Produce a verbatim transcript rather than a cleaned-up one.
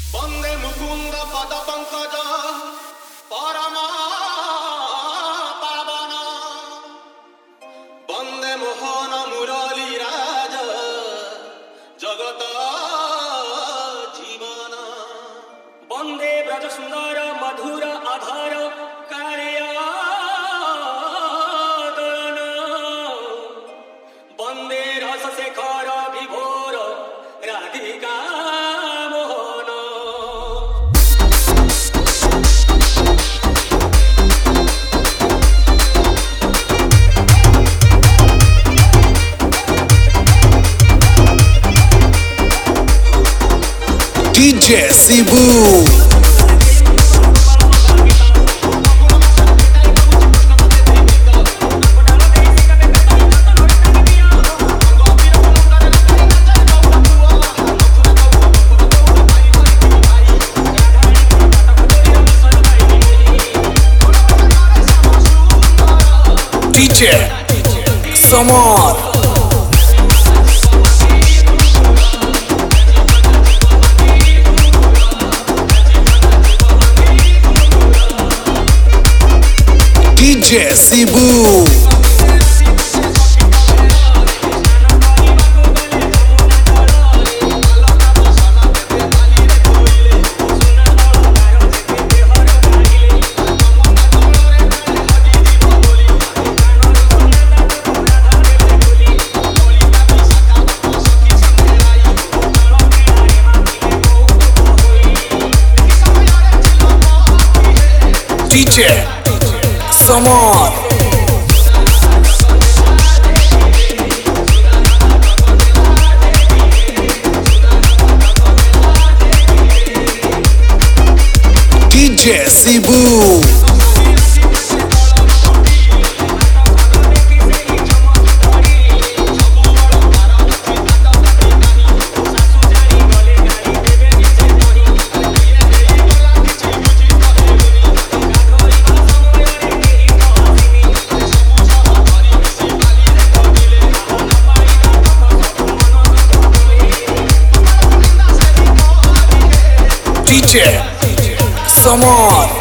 वंदे मुकुंद पद पंकज परमा पावन वंदे मोहन मुरली राज जगत जीवन वंदे ब्रज सुंदर मधुर अधर कार्यादन वंदे रस शेखर विभोर Radhika D J Sibu. D J Samar. D J Sibu. D J Samar. D J Sibu. D J Samar.